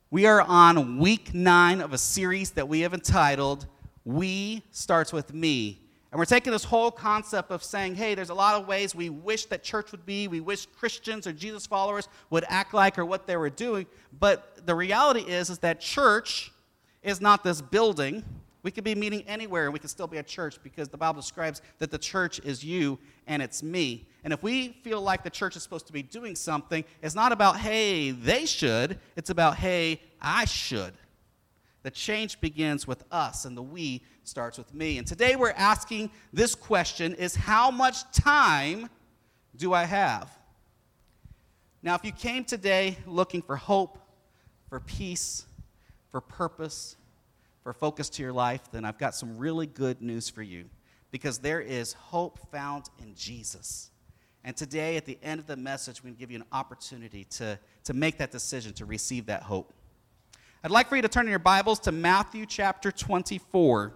We are on week 9 of a series that we have entitled, We Starts With Me. And we're taking this whole concept of saying, hey, there's a lot of ways we wish that church would be. We wish Christians or Jesus followers would act like or what they were doing. But the reality is that church is not this building. We could be meeting anywhere and we could still be at church because the Bible describes that the church is you and it's me. And if we feel like the church is supposed to be doing something, it's not about, hey, they should. It's about, hey, I should. The change begins with us, and the we starts with me. And today we're asking this question is, how much time do I have? Now, if you came today looking for hope, for peace, for purpose, for focus to your life, then I've got some really good news for you, because there is hope found in Jesus. And today, at the end of the message, we're going to give you an opportunity to make that decision, to receive that hope. I'd like for you to turn in your Bibles to Matthew chapter 24.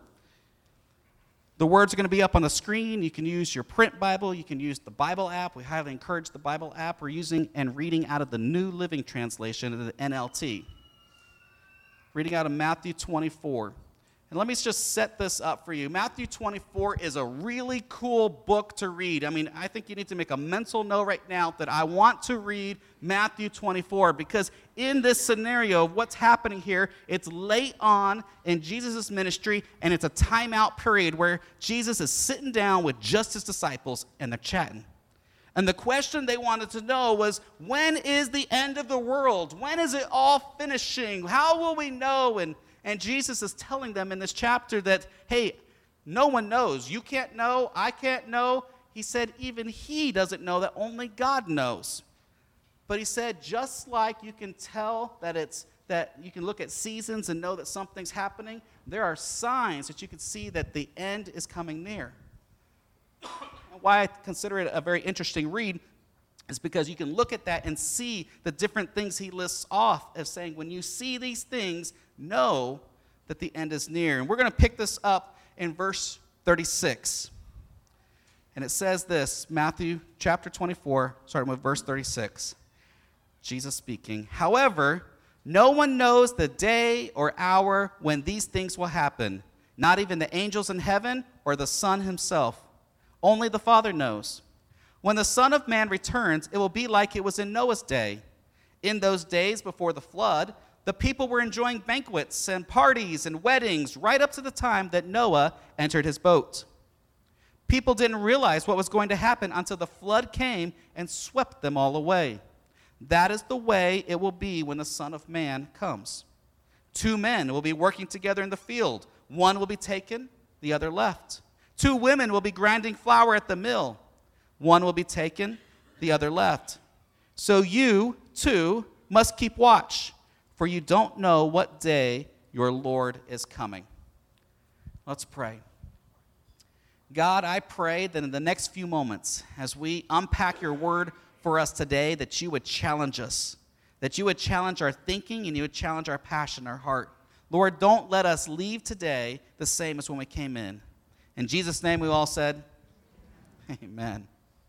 The words are going to be up on the screen. You can use your print Bible. You can use the Bible app. We highly encourage the Bible app. We're using and reading out of the New Living Translation of the NLT. Reading out of Matthew 24. And let me just set this up for you. Matthew 24 is a really cool book to read. I mean, I think you need to make a mental note right now that I want to read Matthew 24, because in this scenario of what's happening here, it's late on in Jesus' ministry, and it's a timeout period where Jesus is sitting down with just his disciples, and they're chatting. And the question they wanted to know was, when is the end of the world? When is it all finishing? How will we know? And Jesus is telling them in this chapter that, hey, no one knows. You can't know. I can't know. He said even he doesn't know, that only God knows. But he said, just like you can tell that you can look at seasons and know that something's happening, there are signs that you can see that the end is coming near. Why I consider it a very interesting read is because you can look at that and see the different things he lists off as saying, when you see these things, know that the end is near. And we're going to pick this up in verse 36. And it says this, Matthew chapter 24, starting with verse 36. Jesus speaking, however, no one knows the day or hour when these things will happen, not even the angels in heaven or the Son himself. Only the Father knows. When the Son of Man returns, it will be like it was in Noah's day. In those days before the flood, the people were enjoying banquets and parties and weddings right up to the time that Noah entered his boat. People didn't realize what was going to happen until the flood came and swept them all away. That is the way it will be when the Son of Man comes. 2 men will be working together in the field. One will be taken, the other left. 2 women will be grinding flour at the mill. One will be taken, the other left. So you, too, must keep watch, for you don't know what day your Lord is coming. Let's pray. God, I pray that in the next few moments, as we unpack your word for us today, that you would challenge us, that you would challenge our thinking, and you would challenge our passion, our heart. Lord, don't let us leave today the same as when we came in. In Jesus' name, we all said, amen.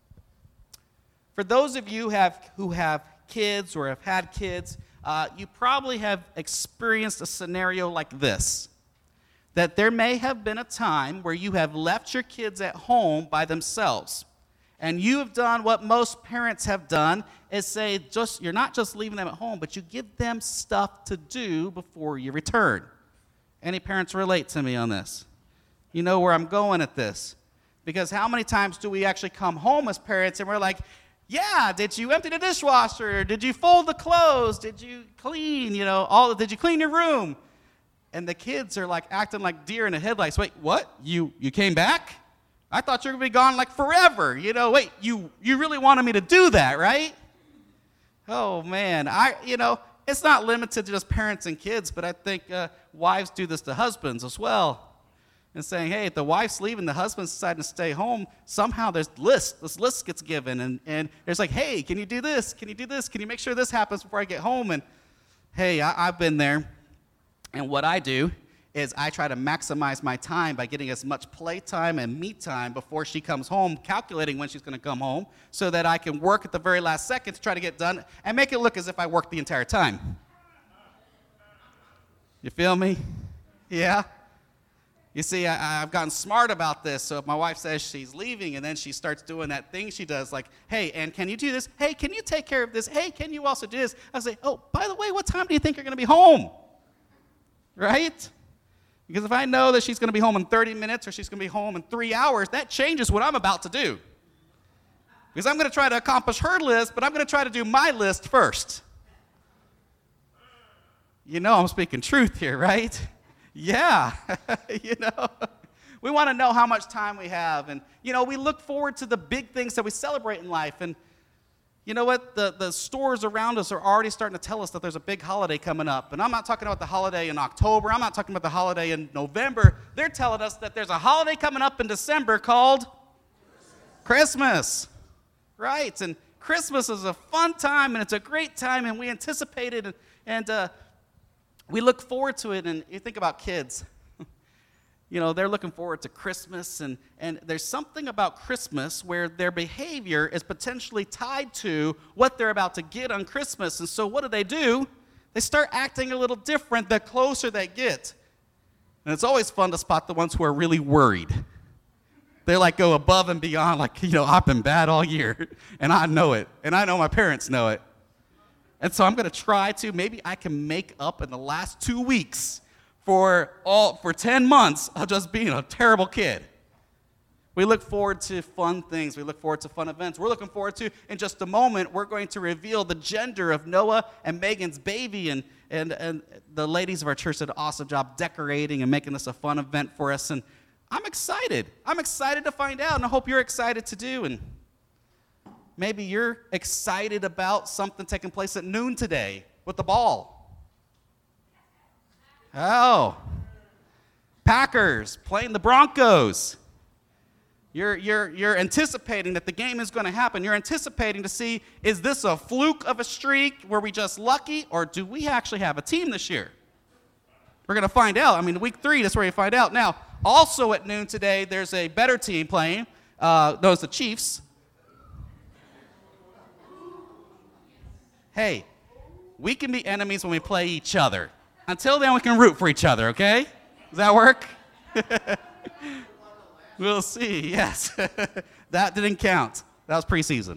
For those of you who have kids or have had kids, you probably have experienced a scenario like this, that there may have been a time where you have left your kids at home by themselves, and you have done what most parents have done, is say, you're not just leaving them at home, but you give them stuff to do before you return. Any parents relate to me on this? You know where I'm going at this. Because how many times do we actually come home as parents and we're like, yeah, did you empty the dishwasher? Did you fold the clothes? Did you clean, did you clean your room? And the kids are like acting like deer in the headlights. Wait, what? You came back? I thought you were going to be gone like forever. Wait, you really wanted me to do that, right? Oh, man. It's not limited to just parents and kids, but I think wives do this to husbands as well. And saying, hey, if the wife's leaving, the husband's deciding to stay home, somehow this list gets given. And there's like, hey, can you do this? Can you do this? Can you make sure this happens before I get home? And hey, I've been there. And what I do is I try to maximize my time by getting as much playtime and me time before she comes home, calculating when she's going to come home, so that I can work at the very last second to try to get done and make it look as if I worked the entire time. You feel me? Yeah? You see, I've gotten smart about this, so if my wife says she's leaving and then she starts doing that thing she does, like, hey, and can you do this? Hey, can you take care of this? Hey, can you also do this? I say, oh, by the way, what time do you think you're going to be home? Right? Because if I know that she's going to be home in 30 minutes or she's going to be home in 3 hours, that changes what I'm about to do. Because I'm going to try to accomplish her list, but I'm going to try to do my list first. You know I'm speaking truth here, right? Yeah, we want to know how much time we have. And, we look forward to the big things that we celebrate in life. And you know what? The stores around us are already starting to tell us that there's a big holiday coming up. And I'm not talking about the holiday in October. I'm not talking about the holiday in November. They're telling us that there's a holiday coming up in December called Christmas. Right? And Christmas is a fun time, and it's a great time, and we anticipate it, and we look forward to it. And you think about kids. They're looking forward to Christmas, and there's something about Christmas where their behavior is potentially tied to what they're about to get on Christmas. And so what do? They start acting a little different the closer they get. And it's always fun to spot the ones who are really worried. They go above and beyond, I've been bad all year, and I know it, and I know my parents know it. And so I'm going to try to, maybe I can make up in the last 2 weeks for 10 months of just being a terrible kid. We look forward to fun things. We look forward to fun events. We're looking forward to, in just a moment, we're going to reveal the gender of Noah and Megan's baby, and the ladies of our church did an awesome job decorating and making this a fun event for us, and I'm excited. I'm excited to find out, and I hope you're excited to do. And maybe you're excited about something taking place at noon today with the ball. Oh, Packers playing the Broncos. You're anticipating that the game is going to happen. You're anticipating to see, is this a fluke of a streak? Were we just lucky, or do we actually have a team this year? We're going to find out. Week 3, that's where you find out. Now, also at noon today, there's a better team playing. Those the Chiefs. Hey, we can be enemies when we play each other. Until then, we can root for each other, okay? Does that work? We'll see, yes. That didn't count. That was preseason.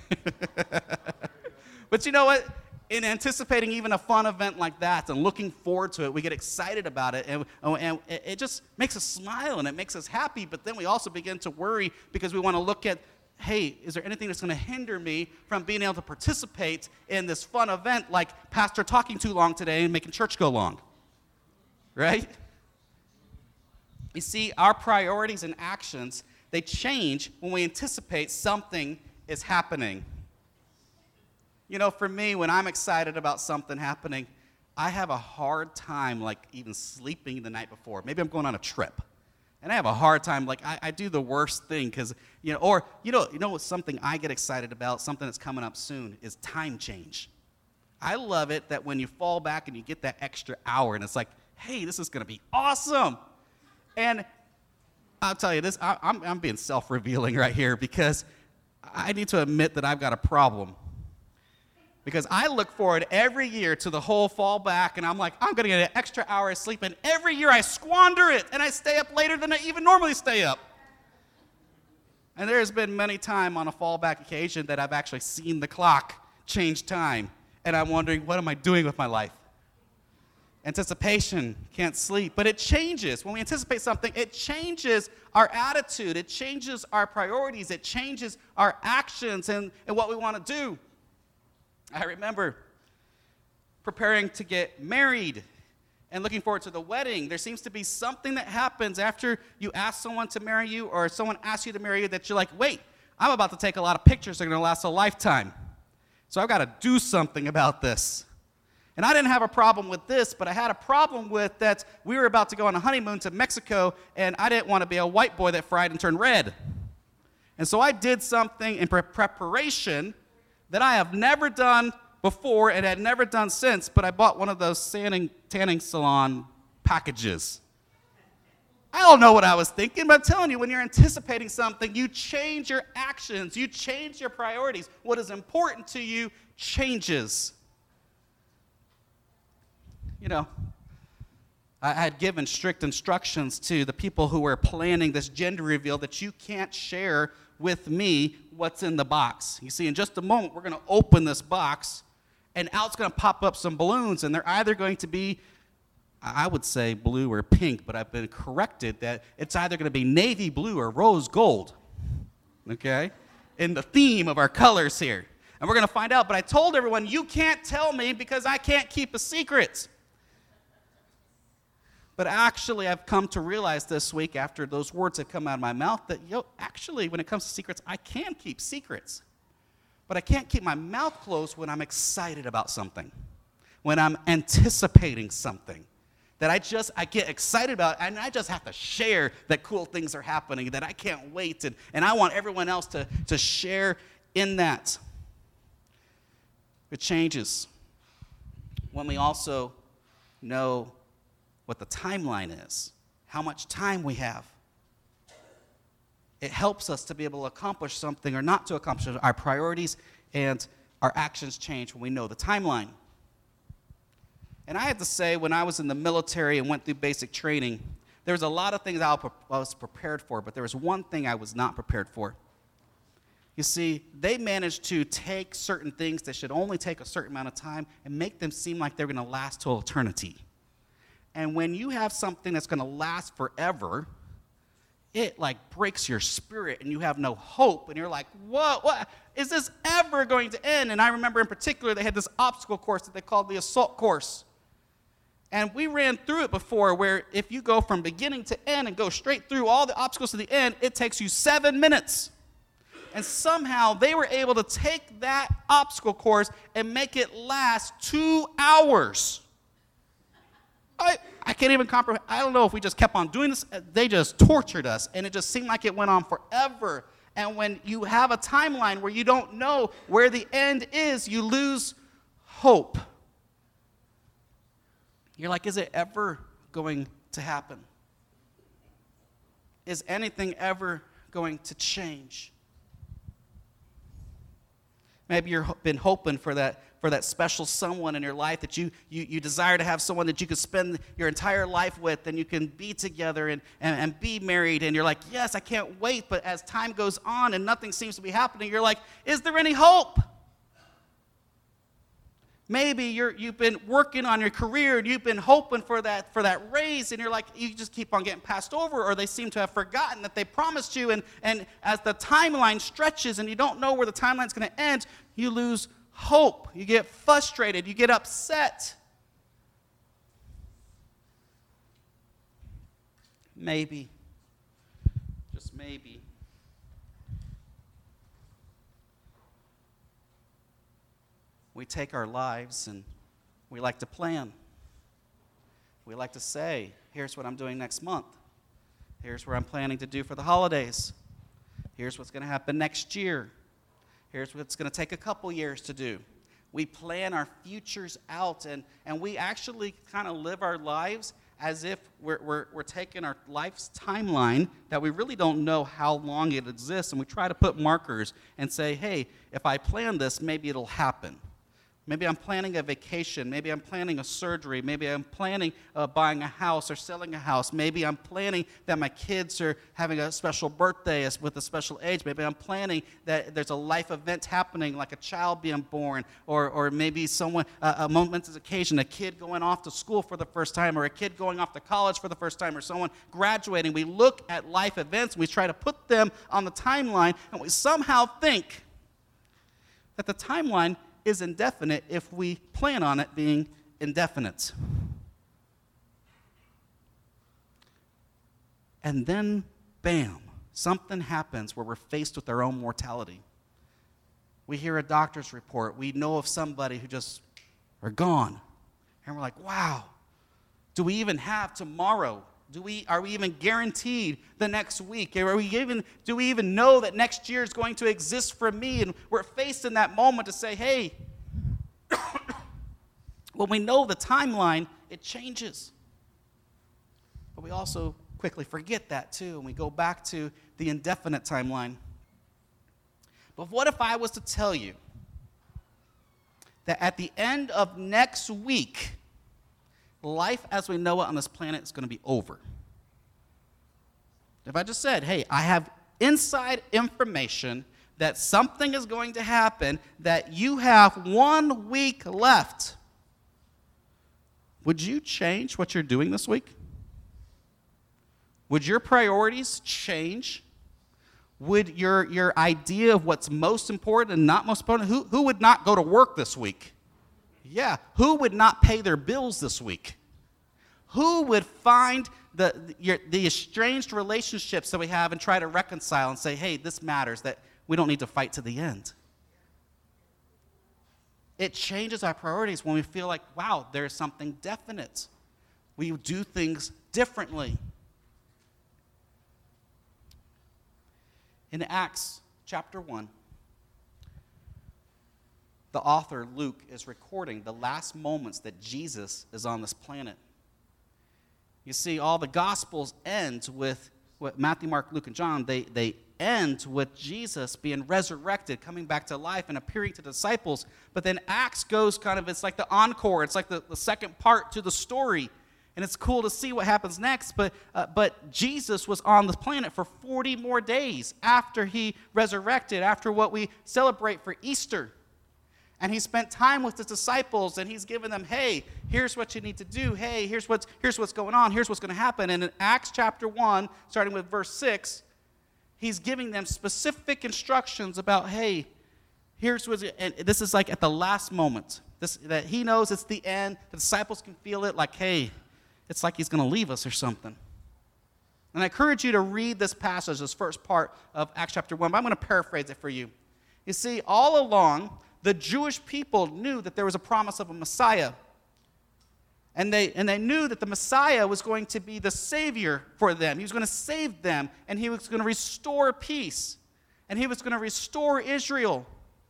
But you know what? In anticipating even a fun event like that and looking forward to it, we get excited about it, and it just makes us smile and it makes us happy, but then we also begin to worry because we want to look at, hey, is there anything that's going to hinder me from being able to participate in this fun event, like Pastor talking too long today and making church go long, right? You see, our priorities and actions, they change when we anticipate something is happening. For me, when I'm excited about something happening, I have a hard time, even sleeping the night before. Maybe I'm going on a trip, and I have a hard time, I do the worst thing, because, what's something I get excited about, something that's coming up soon, is time change. I love it that when you fall back and you get that extra hour, and it's like, hey, this is going to be awesome. And I'll tell you this, I'm being self-revealing right here, because I need to admit that I've got a problem. Because I look forward every year to the whole fall back, and I'm like, I'm going to get an extra hour of sleep, and every year I squander it, and I stay up later than I even normally stay up. And there's been many times on a fallback occasion that I've actually seen the clock change time, and I'm wondering, what am I doing with my life? Anticipation, can't sleep, but it changes. When we anticipate something, it changes our attitude, it changes our priorities, it changes our actions and what we want to do. I remember preparing to get married and looking forward to the wedding. There seems to be something that happens after you ask someone to marry you, or someone asks you to marry you, that you're like, wait, I'm about to take a lot of pictures that are going to last a lifetime. So I've got to do something about this. And I didn't have a problem with this, but I had a problem with that we were about to go on a honeymoon to Mexico, and I didn't want to be a white boy that fried and turned red. And so I did something in preparation that I have never done before and had never done since, but I bought one of those tanning salon packages. I don't know what I was thinking, but I'm telling you, when you're anticipating something, you change your actions, you change your priorities. What is important to you changes. I had given strict instructions to the people who were planning this gender reveal that you can't share with me what's in the box. You see, in just a moment, we're going to open this box, and out's going to pop up some balloons, and they're either going to be, I would say blue or pink, but I've been corrected that it's either going to be navy blue or rose gold, okay, in the theme of our colors here. And we're going to find out, but I told everyone, you can't tell me because I can't keep a secret. But actually, I've come to realize this week after those words have come out of my mouth that, actually, when it comes to secrets, I can keep secrets. But I can't keep my mouth closed when I'm excited about something, when I'm anticipating something that I get excited about, and I just have to share that cool things are happening, that I can't wait, and I want everyone else to share in that. It changes when we also know what the timeline is, how much time we have. It helps us to be able to accomplish something or not to accomplish it. Our priorities and our actions change when we know the timeline. And I have to say, when I was in the military and went through basic training, there was a lot of things I was prepared for, but there was one thing I was not prepared for. You see, they managed to take certain things that should only take a certain amount of time and make them seem like they're going to last till eternity. And when you have something that's going to last forever, it like breaks your spirit and you have no hope. And you're like, what? Is this ever going to end? And I remember in particular, they had this obstacle course that they called the assault course. And we ran through it before where if you go from beginning to end and go straight through all the obstacles to the end, it takes you 7 minutes. And somehow they were able to take that obstacle course and make it last 2 hours. I can't even comprehend. I don't know if we just kept on doing this. They just tortured us, and it just seemed like it went on forever. And when you have a timeline where you don't know where the end is, you lose hope. You're like, is it ever going to happen? Is anything ever going to change? Maybe you've been hoping for that special someone in your life that you desire to have someone that you could spend your entire life with and you can be together and be married. And you're like, yes, I can't wait. But as time goes on and nothing seems to be happening, you're like, is there any hope? Maybe you've been working on your career and you've been hoping for that raise, and you're like, you just keep on getting passed over, or they seem to have forgotten that they promised you, and as the timeline stretches and you don't know where the timeline's going to end, you lose hope. You get frustrated. You get upset. Maybe, just maybe, we take our lives and we like to plan. We like to say, here's what I'm doing next month. Here's what I'm planning to do for the holidays. Here's what's going to happen next year. Here's what's going to take a couple years to do. We plan our futures out, and we actually kind of live our lives as if we're taking our life's timeline that we really don't know how long it exists, and we try to put markers and say, hey, if I plan this, maybe it'll happen. Maybe I'm planning a vacation. Maybe I'm planning a surgery. Maybe I'm planning buying a house or selling a house. Maybe I'm planning that my kids are having a special birthday with a special age. Maybe I'm planning that there's a life event happening, like a child being born, or maybe someone, a momentous occasion, a kid going off to school for the first time, or a kid going off to college for the first time, or someone graduating. We look at life events, we try to put them on the timeline, and we somehow think that the timeline is indefinite if we plan on it being indefinite. And then, bam, something happens where we're faced with our own mortality. We hear a doctor's report. We know of somebody who just are gone. And we're like, wow, do we even have tomorrow? Are we even guaranteed the next week? Do we even know that next year is going to exist for me? And we're faced in that moment to say, hey, when we know the timeline, it changes. But we also quickly forget that too, and we go back to the indefinite timeline. But what if I was to tell you that at the end of next week, life as we know it on this planet is going to be over. If I just said, hey, I have inside information that something is going to happen, that you have 1 week left, would you change what you're doing this week? Would your priorities change? Would your idea of what's most important and not most important, who would not go to work this week? Yeah, who would not pay their bills this week? Who would find the estranged relationships that we have and try to reconcile and say, hey, this matters, that we don't need to fight to the end? It changes our priorities when we feel like, wow, there's something definite. We do things differently. In Acts chapter 1, the author, Luke, is recording the last moments that Jesus is on this planet. You see, all the Gospels end with what Matthew, Mark, Luke, and John, they end with Jesus being resurrected, coming back to life and appearing to disciples. But then Acts goes it's like the encore. It's like the second part to the story. And it's cool to see what happens next. But Jesus was on the planet for 40 more days after he resurrected, after what we celebrate for Easter. And he spent time with his disciples, and he's given them, hey, here's what you need to do. Hey, here's what's going on. Here's what's going to happen. And in Acts chapter 1, starting with verse 6, he's giving them specific instructions about, hey, here's what's, and this is like at the last moment. That he knows it's the end. The disciples can feel it like, hey, it's like he's going to leave us or something. And I encourage you to read this passage, this first part of Acts chapter 1, but I'm going to paraphrase it for you. You see, all along, the Jewish people knew that there was a promise of a Messiah. And they knew that the Messiah was going to be the Savior for them. He was going to save them, and he was going to restore peace. And he was going to restore Israel.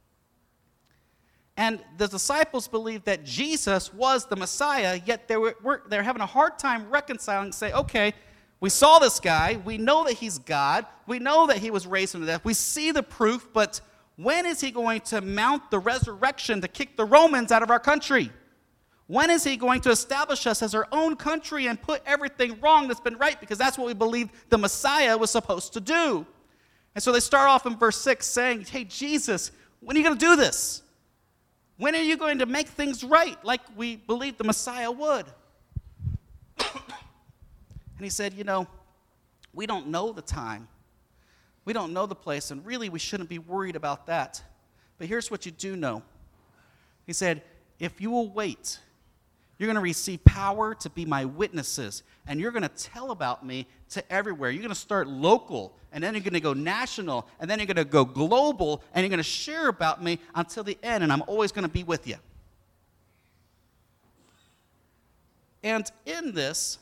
And the disciples believed that Jesus was the Messiah, yet they're having a hard time reconciling, say, okay, we saw this guy, we know that he's God, we know that he was raised from the dead, we see the proof, but when is he going to mount the resurrection to kick the Romans out of our country? When is he going to establish us as our own country and put everything wrong that's been right? Because that's what we believe the Messiah was supposed to do. And so they start off in verse 6 saying, hey, Jesus, when are you going to do this? When are you going to make things right like we believed the Messiah would? And he said, we don't know the time. We don't know the place, and really we shouldn't be worried about that. But here's what you do know. He said, if you will wait, you're going to receive power to be my witnesses, and you're going to tell about me to everywhere. You're going to start local, and then you're going to go national, and then you're going to go global, and you're going to share about me until the end, and I'm always going to be with you. And in this,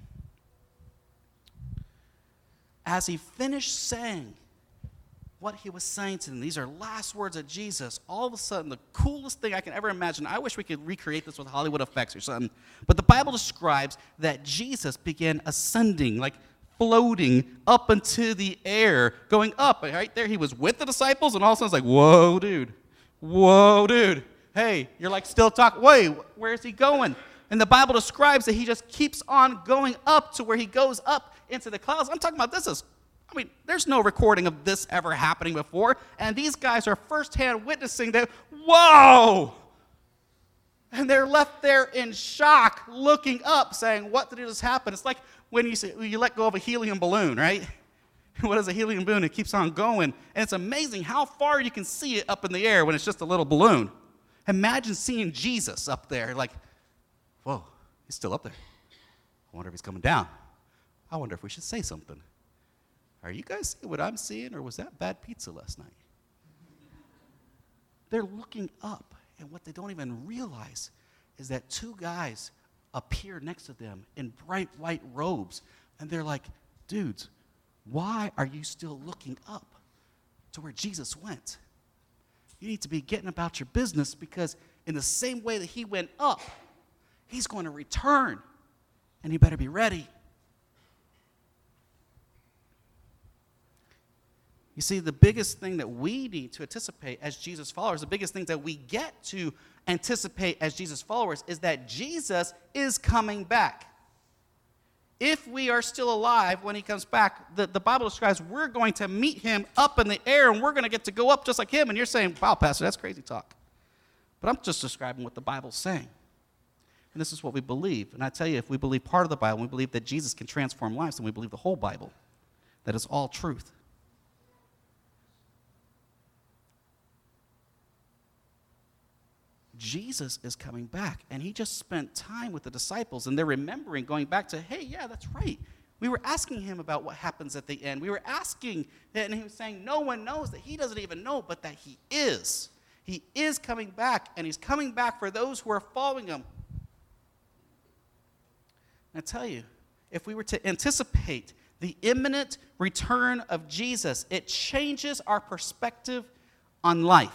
as he finished saying what he was saying to them, these are last words of Jesus, all of a sudden, the coolest thing I can ever imagine, I wish we could recreate this with Hollywood effects or something, but the Bible describes that Jesus began ascending, like floating up into the air, going up. Right there, he was with the disciples, and all of a sudden, it's like, whoa, dude. Hey, you're like still talking. Wait, where is he going? And the Bible describes that he just keeps on going up to where he goes up into the clouds. I'm talking about there's no recording of this ever happening before. And these guys are firsthand witnessing that, whoa! And they're left there in shock, looking up, saying, what did just happen? It's like when you let go of a helium balloon, right? What is a helium balloon? It keeps on going. And it's amazing how far you can see it up in the air when it's just a little balloon. Imagine seeing Jesus up there, like, whoa, he's still up there. I wonder if he's coming down. I wonder if we should say something. Are you guys seeing what I'm seeing, or was that bad pizza last night? They're looking up, and what they don't even realize is that two guys appear next to them in bright white robes, and they're like, dudes, why are you still looking up to where Jesus went? You need to be getting about your business, because in the same way that he went up, he's going to return, and you better be ready. You You see, the biggest thing that we need to anticipate as Jesus followers, the biggest thing that we get to anticipate as Jesus followers is that Jesus is coming back. If we are still alive when he comes back, the Bible describes we're going to meet him up in the air and we're going to get to go up just like him. And you're saying, wow, Pastor, that's crazy talk. But I'm just describing what the Bible's saying. And this is what we believe. And I tell you, if we believe part of the Bible, we believe that Jesus can transform lives, then we believe the whole Bible, that is all truth. Jesus is coming back, and he just spent time with the disciples, and they're remembering, going back to, hey, yeah, that's right. We were asking him about what happens at the end. We were asking, and he was saying no one knows, that he doesn't even know, but that he is. He is coming back, and he's coming back for those who are following him. And I tell you, if we were to anticipate the imminent return of Jesus, it changes our perspective on life.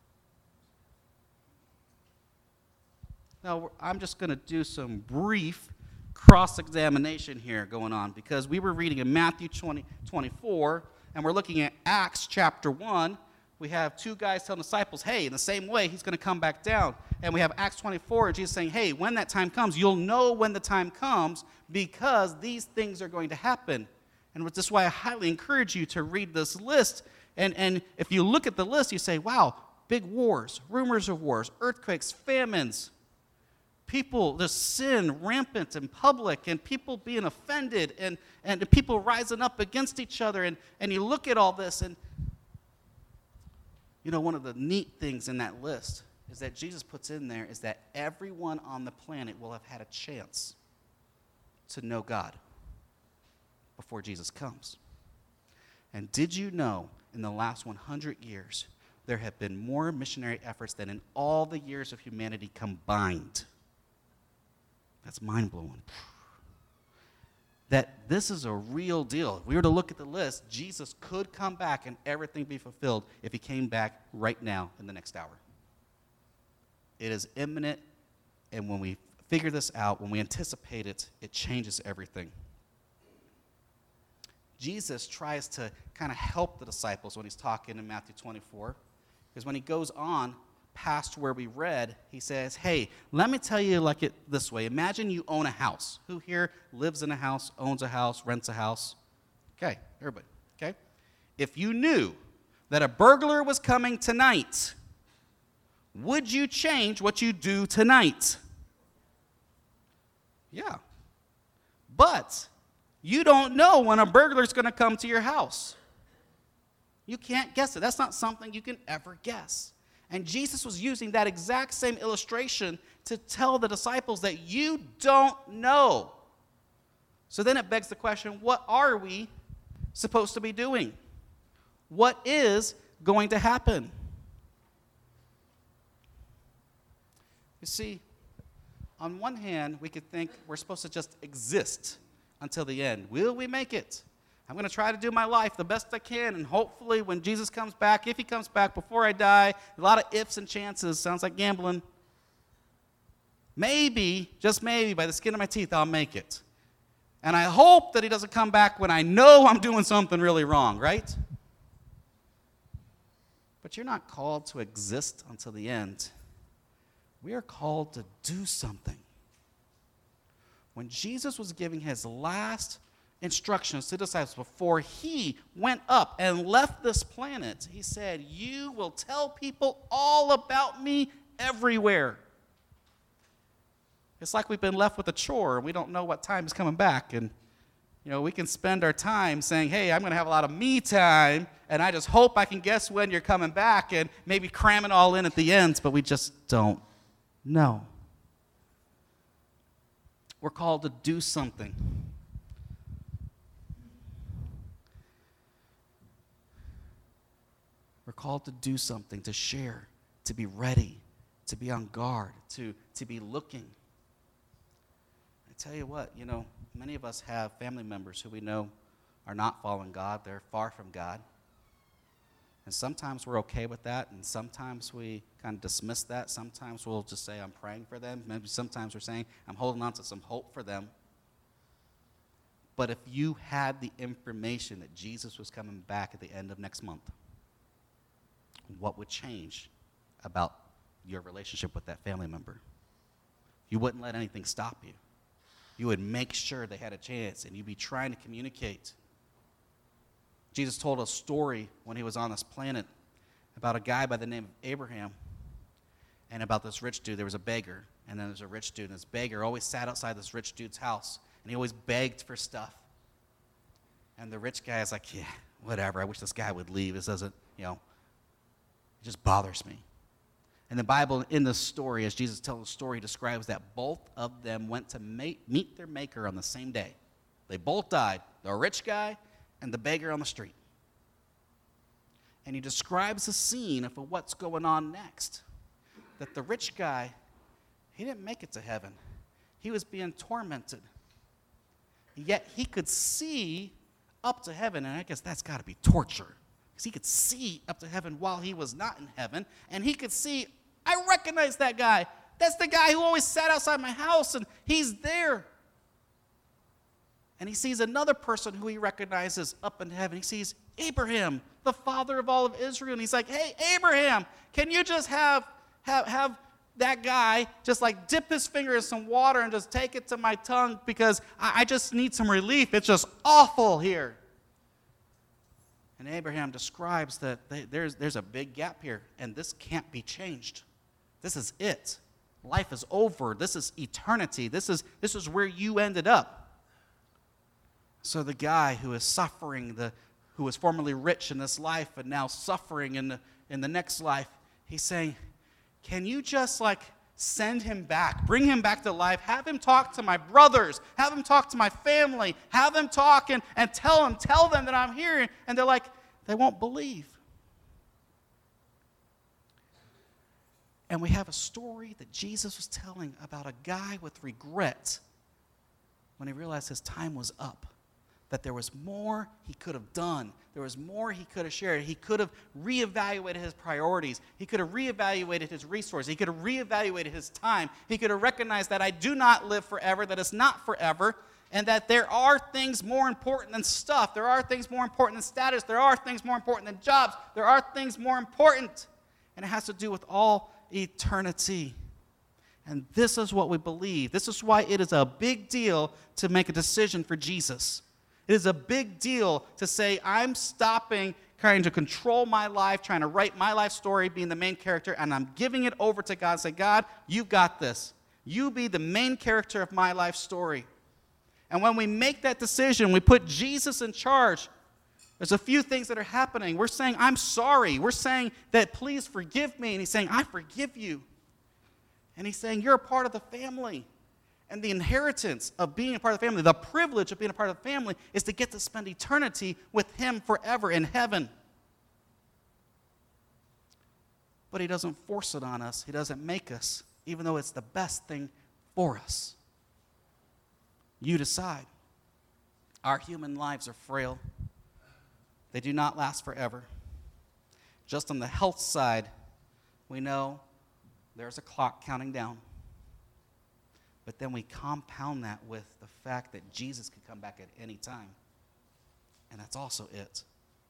Now, I'm just going to do some brief cross-examination here going on, because we were reading in Matthew 24, and we're looking at Acts chapter 1. We have two guys telling disciples, hey, in the same way, he's going to come back down. And we have Acts 24, and Jesus saying, hey, when that time comes, you'll know when the time comes, because these things are going to happen. And this is why I highly encourage you to read this list. And if you look at the list, you say, wow, big wars, rumors of wars, earthquakes, famines, people, the sin rampant in public, and people being offended, and people rising up against each other. And you look at all this, and you know, one of the neat things in that list is that Jesus puts in there is that everyone on the planet will have had a chance to know God before Jesus comes. And did you know in the last 100 years, there have been more missionary efforts than in all the years of humanity combined? That's mind-blowing. That this is a real deal. If we were to look at the list, Jesus could come back and everything be fulfilled if he came back right now in the next hour. It is imminent, and when we figure this out, when we anticipate it, it changes everything. Jesus tries to kind of help the disciples when he's talking in Matthew 24, because when he goes on past where we read, he says, hey, let me tell you like it this way. Imagine you own a house. Who here lives in a house, owns a house, rents a house? Okay, everybody, okay? If you knew that a burglar was coming tonight, would you change what you do tonight? Yeah. But you don't know when a burglar's going to come to your house. You can't guess it. That's not something you can ever guess. And Jesus was using that exact same illustration to tell the disciples that you don't know. So then it begs the question, what are we supposed to be doing? What is going to happen? You see, on one hand, we could think we're supposed to just exist until the end. Will we make it? I'm going to try to do my life the best I can, and hopefully when Jesus comes back, if he comes back before I die, a lot of ifs and chances, sounds like gambling. Maybe, just maybe, by the skin of my teeth, I'll make it. And I hope that he doesn't come back when I know I'm doing something really wrong, right? But you're not called to exist until the end. We are called to do something. When Jesus was giving his last instructions to disciples before he went up and left this planet, he said, you will tell people all about me everywhere. It's like we've been left with a chore and we don't know what time is coming back. And, you know, we can spend our time saying, hey, I'm going to have a lot of me time, and I just hope I can guess when you're coming back, and maybe cram it all in at the ends, but we just don't know. We're called to do something. We're called to do something, to share, to be ready, to be on guard, to be looking. I tell you what, you know, many of us have family members who we know are not following God. They're far from God. And sometimes we're okay with that, and sometimes we kind of dismiss that. Sometimes we'll just say, I'm praying for them. Maybe sometimes we're saying, I'm holding on to some hope for them. But if you had the information that Jesus was coming back at the end of next month, what would change about your relationship with that family member? You wouldn't let anything stop you. You would make sure they had a chance, and you'd be trying to communicate. Jesus told a story when he was on this planet about a guy by the name of Abraham, and about this rich dude. There was a beggar, and then there's a rich dude, and this beggar always sat outside this rich dude's house, and he always begged for stuff. And the rich guy is like, yeah, whatever, I wish this guy would leave. This doesn't, it just bothers me. And the Bible, in the story, as Jesus tells the story, describes that both of them went to meet their maker on the same day. They both died, the rich guy and the beggar on the street. And he describes the scene of what's going on next. That the rich guy, he didn't make it to heaven. He was being tormented. Yet he could see up to heaven, and I guess that's got to be torture. Because he could see up to heaven while he was not in heaven, and he could see, I recognize that guy. That's the guy who always sat outside my house, and he's there. And he sees another person who he recognizes up in heaven. He sees Abraham, the father of all of Israel, and he's like, hey, Abraham, can you just have that guy just like dip his finger in some water and just take it to my tongue because I just need some relief. It's just awful here. And Abraham describes that there's a big gap here, and this can't be changed. This is it. Life is over. This is eternity. This is where you ended up. So the guy who is suffering, who was formerly rich in this life and now suffering in the next life, he's saying, can you just send him back, bring him back to life, have him talk to my brothers, have him talk to my family, have him talk and tell them that I'm here. And they're like, they won't believe. And we have a story that Jesus was telling about a guy with regret when he realized his time was up. That there was more he could have done. There was more he could have shared. He could have reevaluated his priorities. He could have reevaluated his resources. He could have reevaluated his time. He could have recognized that I do not live forever, that it's not forever, and that there are things more important than stuff. There are things more important than status. There are things more important than jobs. There are things more important. And it has to do with all eternity. And this is what we believe. This is why it is a big deal to make a decision for Jesus. It is a big deal to say, I'm stopping trying to control my life, trying to write my life story, being the main character, and I'm giving it over to God. Say, God, you've got this. You be the main character of my life story. And when we make that decision, we put Jesus in charge. There's a few things that are happening. We're saying, I'm sorry. We're saying that please forgive me. And he's saying, I forgive you. And he's saying, you're a part of the family. And the inheritance of being a part of the family, the privilege of being a part of the family, is to get to spend eternity with him forever in heaven. But he doesn't force it on us. He doesn't make us, even though it's the best thing for us. You decide. Our human lives are frail. They do not last forever. Just on the health side, we know there's a clock counting down. But then we compound that with the fact that Jesus could come back at any time. And that's also it.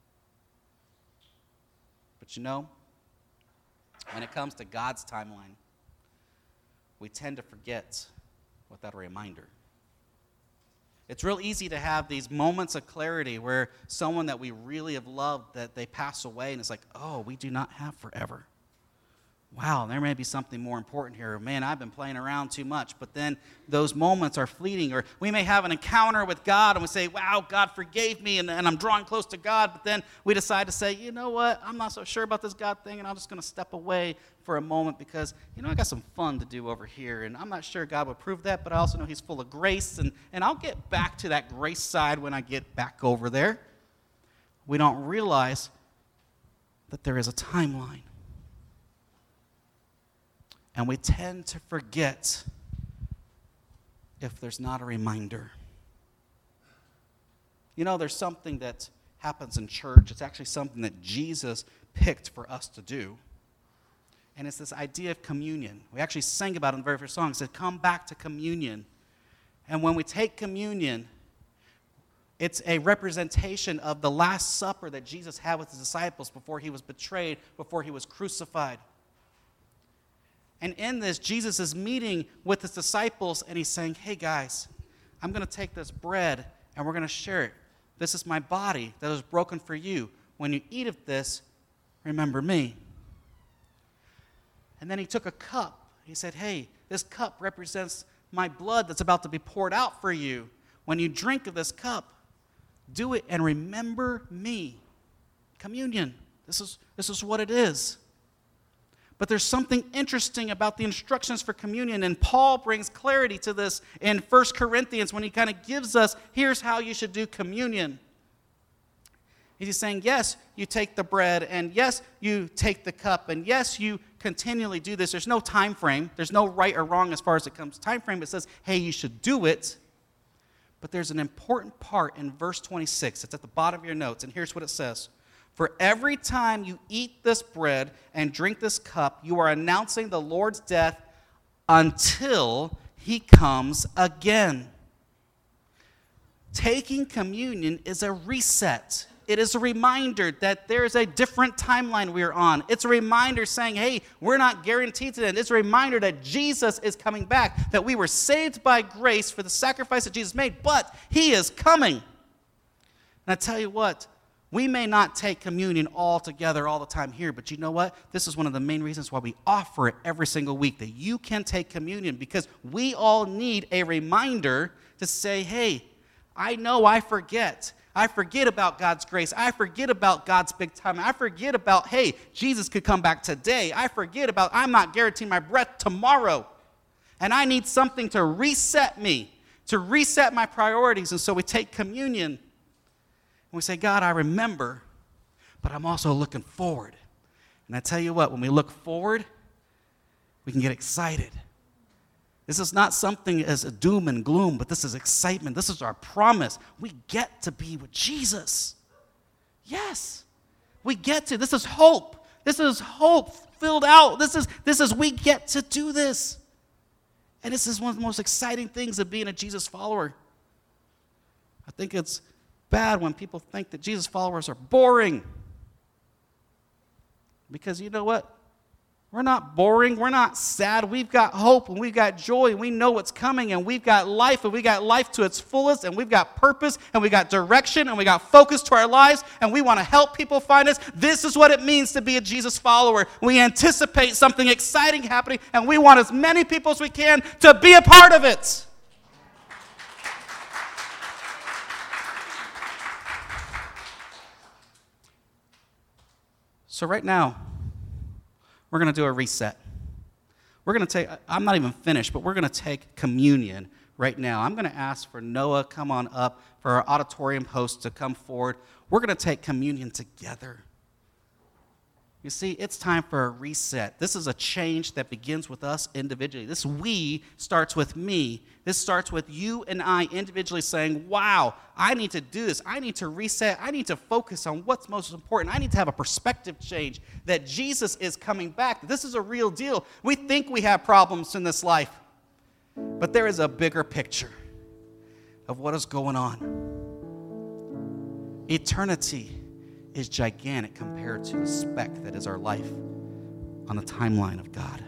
But when it comes to God's timeline, we tend to forget without a reminder. It's real easy to have these moments of clarity where someone that we really have loved, that they pass away, and it's like, oh, we do not have forever. Wow, there may be something more important here. Man, I've been playing around too much. But then those moments are fleeting. Or we may have an encounter with God and we say, wow, God forgave me and I'm drawing close to God. But then we decide to say, you know what, I'm not so sure about this God thing and I'm just going to step away for a moment because, I got some fun to do over here. And I'm not sure God would approve that, but I also know he's full of grace. And I'll get back to that grace side when I get back over there. We don't realize that there is a timeline. And we tend to forget if there's not a reminder. There's something that happens in church. It's actually something that Jesus picked for us to do. And it's this idea of communion. We actually sang about it in the very first song. It said, come back to communion. And when we take communion, It's a representation of the Last Supper that Jesus had with his disciples before he was betrayed, before he was crucified. And in this, Jesus is meeting with his disciples, and he's saying, hey guys, I'm going to take this bread, and we're going to share it. This is my body that was broken for you. When you eat of this, remember me. And then he took a cup. He said, hey, this cup represents my blood that's about to be poured out for you. When you drink of this cup, do it and remember me. Communion. This is what it is. But there's something interesting about the instructions for communion, and Paul brings clarity to this in 1 Corinthians when he kind of gives us, here's how you should do communion. He's saying, yes, you take the bread, and yes, you take the cup, and yes, you continually do this. There's no time frame. There's no right or wrong as far as it comes to time frame. It says, hey, you should do it. But there's an important part in verse 26. It's at the bottom of your notes, and here's what it says. For every time you eat this bread and drink this cup, you are announcing the Lord's death until he comes again. Taking communion is a reset. It is a reminder that there is a different timeline we are on. It's a reminder saying, hey, we're not guaranteed to end. It's a reminder that Jesus is coming back, that we were saved by grace for the sacrifice that Jesus made, but he is coming. And I tell you what, we may not take communion all together all the time here, but you know what? This is one of the main reasons why we offer it every single week, that you can take communion, because we all need a reminder to say, hey, I know I forget. I forget about God's grace. I forget about God's big time. I forget about, hey, Jesus could come back today. I forget about, I'm not guaranteeing my breath tomorrow. And I need something to reset me, to reset my priorities. And so we take communion and we say, God, I remember, but I'm also looking forward. And I tell you what, when we look forward, we can get excited. This is not something as a doom and gloom, but this is excitement. This is our promise. We get to be with Jesus. Yes, we get to. This is hope. This is hope filled out. This is we get to do this. And this is one of the most exciting things of being a Jesus follower. I think it's bad when people think that Jesus followers are boring. Because you know what? We're not boring. We're not sad. We've got hope and we've got joy. And we know what's coming, and we've got life, and we got life to its fullest, and we've got purpose, and we got direction, and we got focus to our lives, and we want to help people find us. This is what it means to be a Jesus follower. We anticipate something exciting happening, and we want as many people as we can to be a part of it. So right now, we're going to do a reset. We're going to take, I'm not even finished, but we're going to take communion right now. I'm going to ask for Noah, come on up, for our auditorium host to come forward. We're going to take communion together. You see, it's time for a reset. This is a change that begins with us individually. This we starts with me. This starts with you and I individually saying, wow, I need to do this. I need to reset. I need to focus on what's most important. I need to have a perspective change that Jesus is coming back. This is a real deal. We think we have problems in this life, but there is a bigger picture of what is going on. Eternity is gigantic compared to the speck that is our life on the timeline of God.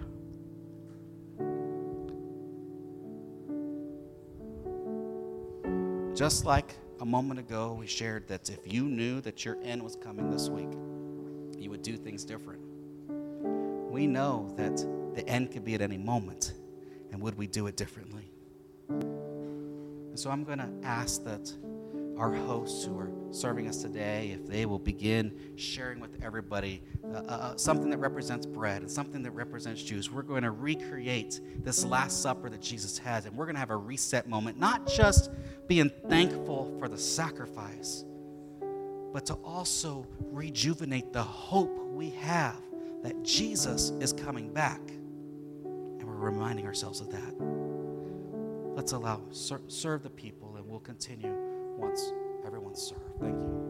Just like a moment ago we shared that if you knew that your end was coming this week, you would do things different. We know that the end could be at any moment, and would we do it differently? And so I'm going to ask that our hosts who are serving us today, if they will begin sharing with everybody something that represents bread and something that represents juice. We're going to recreate this Last Supper that Jesus had, and we're going to have a reset moment, not just being thankful for the sacrifice, but to also rejuvenate the hope we have that Jesus is coming back, and we're reminding ourselves of that. Let's allow, serve the people, and we'll continue once everyone's served. Thank you.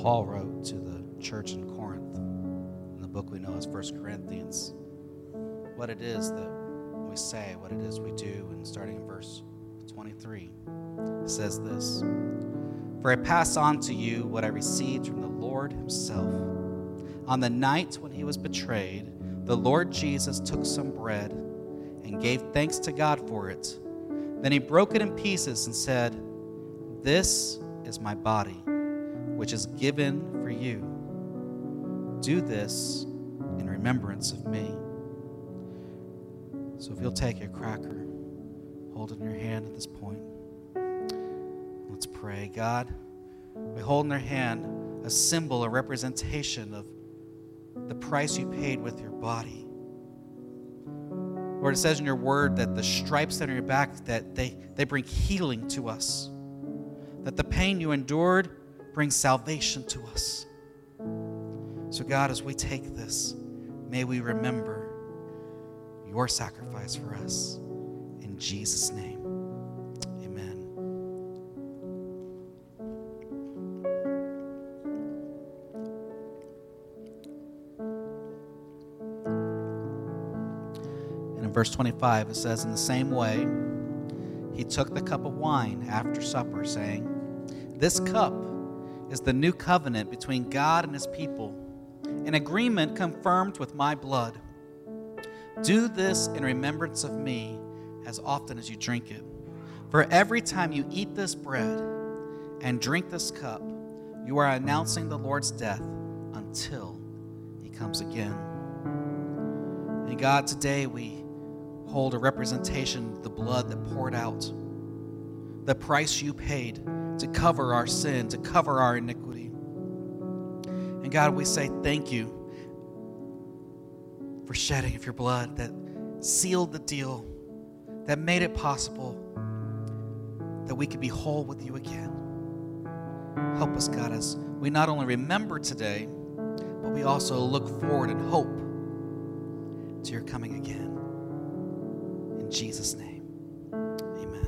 Paul wrote to the church in Corinth, in the book we know as 1 Corinthians, what it is that we say, what it is we do. And starting in verse 23, it says this: "For I pass on to you what I received from the Lord himself. On the night when he was betrayed, the Lord Jesus took some bread and gave thanks to God for it. Then he broke it in pieces and said, 'This is my body, which is given for you. Do this in remembrance of me.'" So if you'll take your cracker, hold it in your hand at this point. Let's pray. God, we hold in our hand a symbol, a representation of the price you paid with your body. Lord, it says in your word that the stripes that are on your back, that they bring healing to us. That the pain you endured brings salvation to us. So God, as we take this, may we remember your sacrifice for us. In Jesus' name, amen. And in verse 25, it says, "In the same way, he took the cup of wine after supper, saying, 'This cup is the new covenant between God and his people, an agreement confirmed with my blood. Do this in remembrance of me as often as you drink it. For every time you eat this bread and drink this cup, you are announcing the Lord's death until he comes again.'" And God, today we hold a representation of the blood that poured out, the price you paid to cover our sin, to cover our iniquity. And God, we say thank you for shedding of your blood that sealed the deal, that made it possible that we could be whole with you again. Help us, God, as we not only remember today, but we also look forward and hope to your coming again. In Jesus' name, amen.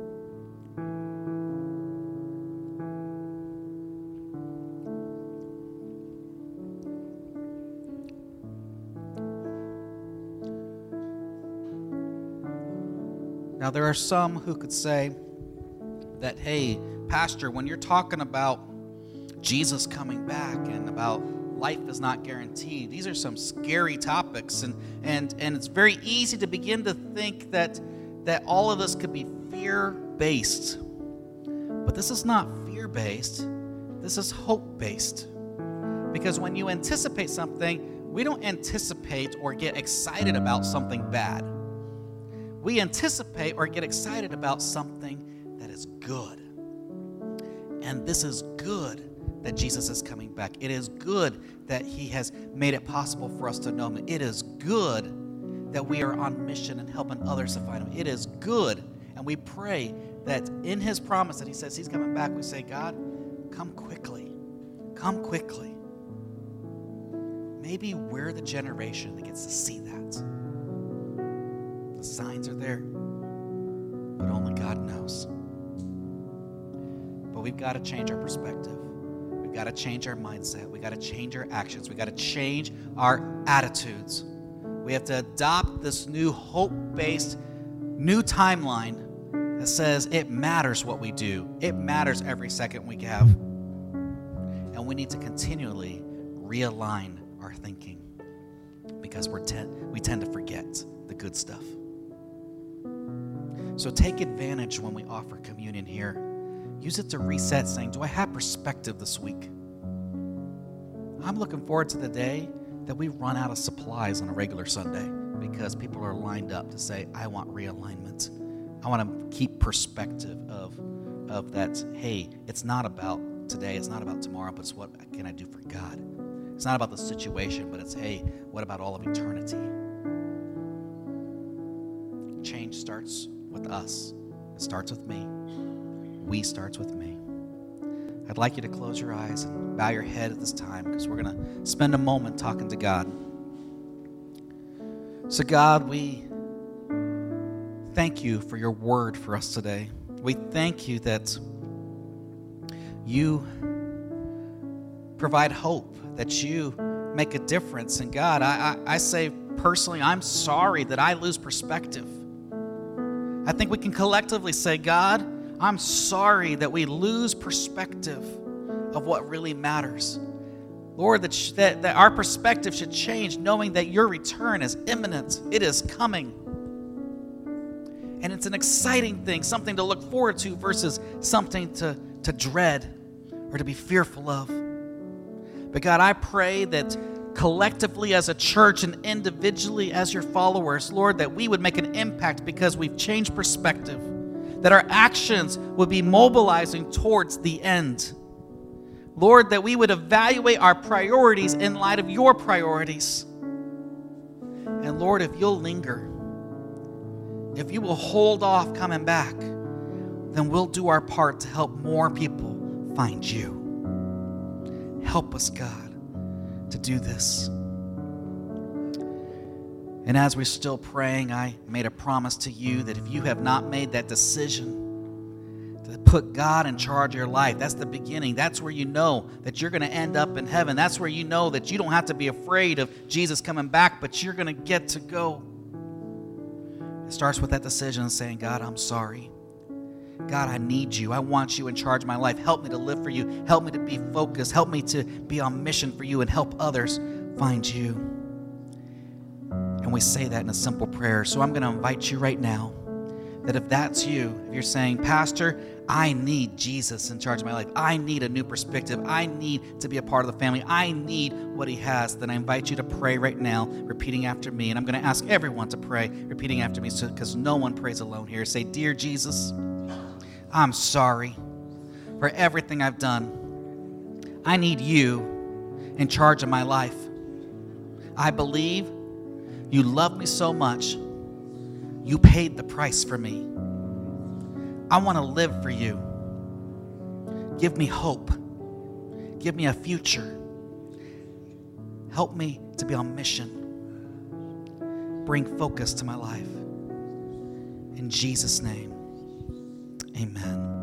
Now, there are some who could say that, hey, Pastor, when you're talking about Jesus coming back and about life is not guaranteed, these are some scary topics, and it's very easy to begin to think that all of this could be fear-based. But this is not fear-based. This is hope-based. Because when you anticipate something, we don't anticipate or get excited about something bad. We anticipate or get excited about something that is good. And this is good that Jesus is coming back. It is good that he has made it possible for us to know him. It is good that we are on mission and helping others to find him. It is good. And we pray that in his promise that he says he's coming back, we say, God, come quickly. Come quickly. Maybe we're the generation that gets to see that. The signs are there, but only God knows. But we've got to change our perspective. We've got to change our mindset. We've got to change our actions. We've got to change our attitudes. We have to adopt this new hope-based, new timeline that says it matters what we do. It matters every second we have. And we need to continually realign our thinking because we tend to forget the good stuff. So take advantage when we offer communion here. Use it to reset, saying, do I have perspective this week? I'm looking forward to the day that we run out of supplies on a regular Sunday because people are lined up to say, I want realignment. I want to keep perspective of that, hey, it's not about today, it's not about tomorrow, but it's what can I do for God? It's not about the situation, but it's, hey, what about all of eternity? Change starts with us. It starts with me. We starts with me. I'd like you to close your eyes and bow your head at this time because we're going to spend a moment talking to God. So God, we thank you for your word for us today. We thank you that you provide hope, that you make a difference. And God, I say personally, I'm sorry that I lose perspective. I think we can collectively say, God, I'm sorry that we lose perspective of what really matters. Lord, that our perspective should change, knowing that your return is imminent. It is coming. And it's an exciting thing, something to look forward to versus something to dread or to be fearful of. But God, I pray that collectively as a church and individually as your followers, Lord, that we would make an impact because we've changed perspective, that our actions would be mobilizing towards the end. Lord, that we would evaluate our priorities in light of your priorities. And Lord, if you'll linger, if you will hold off coming back, then we'll do our part to help more people find you. Help us, God, to do this. And as we're still praying, I made a promise to you that if you have not made that decision to put God in charge of your life, that's the beginning. That's where you know that you're going to end up in heaven. That's where you know that you don't have to be afraid of Jesus coming back, but you're going to get to go. It starts with that decision of saying, God, I'm sorry. God, I need you. I want you in charge of my life. Help me to live for you. Help me to be focused. Help me to be on mission for you and help others find you. And we say that in a simple prayer. So I'm going to invite you right now that if that's you, if you're saying, Pastor, I need Jesus in charge of my life. I need a new perspective. I need to be a part of the family. I need what he has. Then I invite you to pray right now, repeating after me. And I'm going to ask everyone to pray, repeating after me, because no one prays alone here. Say, Dear Jesus, I'm sorry for everything I've done. I need you in charge of my life. I believe you love me so much. You paid the price for me. I want to live for you. Give me hope. Give me a future. Help me to be on mission. Bring focus to my life. In Jesus' name, amen.